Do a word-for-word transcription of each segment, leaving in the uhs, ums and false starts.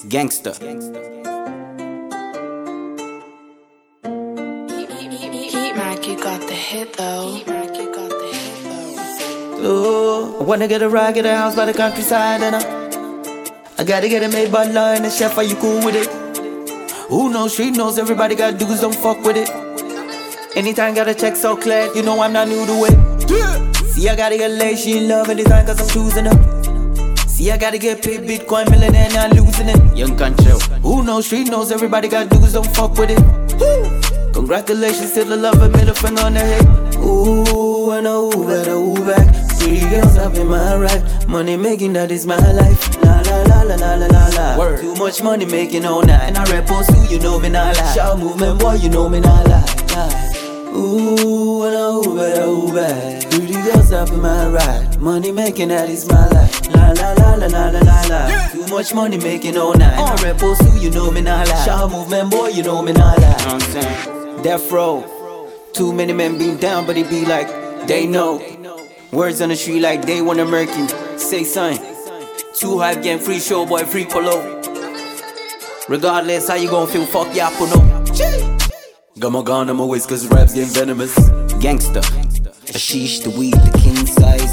Gangster. Heat Mac, you got the hit though. Heat Mac, you got the hit though. Ooh, I wanna get a ride, get a house by the countryside, and I, I gotta get it made by law and the chef. Are you cool with it? Who knows? Street knows. Everybody got dudes, don't fuck with it. Anytime got a check so clear, you know I'm not new to it. Yeah. See, I gotta get laid, she in love anytime cause I'm choosing her. See, I gotta get paid Bitcoin, millionaire, not losing it. Young control. Who knows? Street knows. Everybody got dudes, don't fuck with it. Woo. Congratulations to the lover, middle finger on the head. Ooh, and a ooh, better ooh back. Pretty girls up in my ride. Money making, that is my life. La la la la la la la la. Word. Too much money making all night. And I repose too, you know me not lie. Shout movement, boy, you know me not lie. lie. Ooh, and a ooh, better ooh back. Pretty girls up in my ride. Money making, that is my life. La la la la la la la la. Yeah. Too much money making all night. And I repose too, you know me not lie. Shout movement, boy, you know me not lie. You know what I'm saying? Death row. Too many men being down, but they be like, they know. Words on the street like they wanna murk you. Say something. Too hype, getting free show, boy, free polo. Regardless how you gon' feel, fuck ya, no. Got my gun on my waist cause raps getting venomous. Gangster. Ashish, the weed, the king size.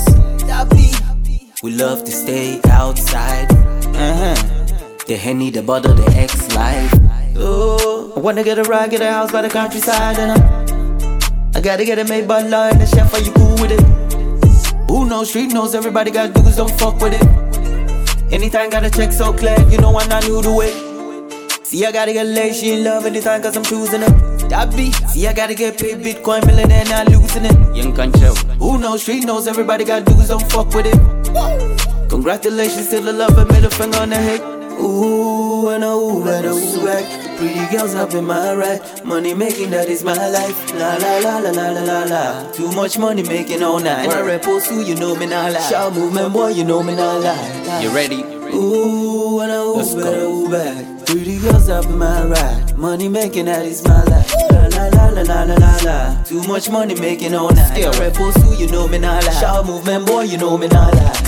We love to stay outside. Uh-huh. The Henny, the butter, the X-Life. Oh, I wanna get a ride, get a house by the countryside, and I, I gotta get it made by law and the chef. Are you cool with it? Who knows? Street knows. Everybody got dudes, don't fuck with it. Anytime got a check so clear, you know I'm not new to it. See, I gotta get laid, she in love anytime cause I'm choosing her. That be. See, I gotta get paid Bitcoin, millionaire, not losing it. Young control. Who knows? Street knows. Everybody got dudes, don't fuck with it. Congratulations to the lover, middle finger on the head. Ooh, and a ooh, better ooh back. Pretty girls up in my ride. Money making, that is my life. La la la la la la la la. Too much money making all night. And I repose too, you know me not lie. Shout movement, boy, you know me not lie. You ready? Ooh, and a ooh, Let's better go. ooh back. Pretty girls up in my ride. Money making, that is my life. La la la la la la la la. Too much money making all night. And I repose too, you know me not lie. Shout movement, boy, you know me not lie.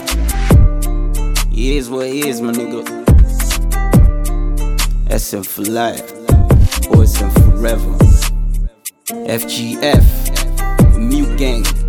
It is what it is, my nigga. S M for life, or S M forever. F G F, Mute Gang.